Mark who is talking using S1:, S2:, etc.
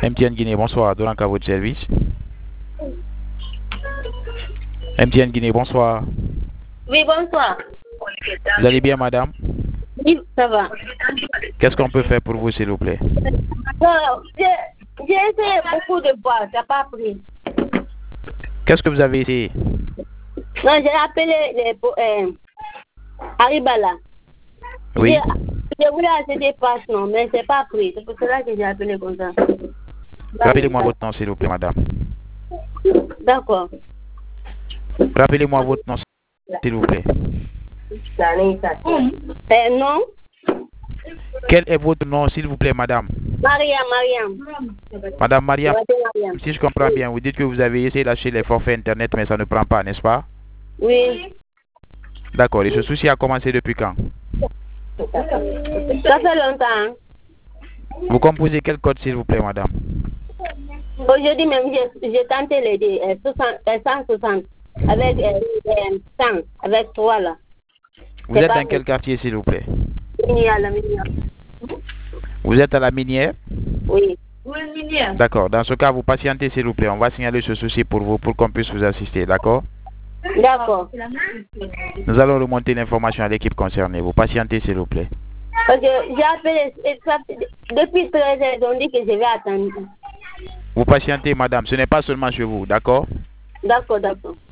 S1: MTN Guinée, bonsoir. Dolanka à votre service. MTN Guinée, bonsoir.
S2: Oui, bonsoir.
S1: Vous allez bien, madame?
S2: Oui, ça va.
S1: Qu'est-ce qu'on peut faire pour vous, s'il vous plaît?
S2: J'ai essayé beaucoup de fois, ça n'a pas pris.
S1: Qu'est-ce que vous avez essayé?
S2: Non, j'ai appelé Aribala.
S1: Oui.
S2: Je voulais acheter des passes, non, mais c'est pas pris. C'est pour cela que j'ai appelé comme ça.
S1: Rappelez-moi votre nom, s'il vous plaît, madame.
S2: D'accord.
S1: Rappelez-moi votre nom, s'il vous plaît.
S2: Non.
S1: Quel est votre nom, s'il vous plaît, madame?
S2: Mariam.
S1: Madame Mariam, si je comprends bien, vous dites que vous avez essayé d'acheter les forfaits Internet, mais ça ne prend pas, n'est-ce pas?
S2: Oui.
S1: D'accord. Et ce souci a commencé depuis quand?
S2: Ça fait longtemps.
S1: Vous composez quel code, s'il vous plaît, madame?
S2: Aujourd'hui même, j'ai tenté les 160 avec 100, avec 3 là.
S1: Vous êtes dans quel quartier, s'il vous plaît?
S2: La minière.
S1: Vous êtes à la minière?
S2: Oui.
S1: D'accord. Dans ce cas, vous patientez, s'il vous plaît. On va signaler ce souci pour vous, pour qu'on puisse vous assister. D'accord?
S2: D'accord.
S1: Nous allons remonter l'information à l'équipe concernée. Vous patientez, s'il vous plaît.
S2: Parce que j'ai appelé depuis 13 heures, ils ont dit que je vais attendre.
S1: Vous patientez, madame. Ce n'est pas seulement chez vous. D'accord?
S2: D'accord.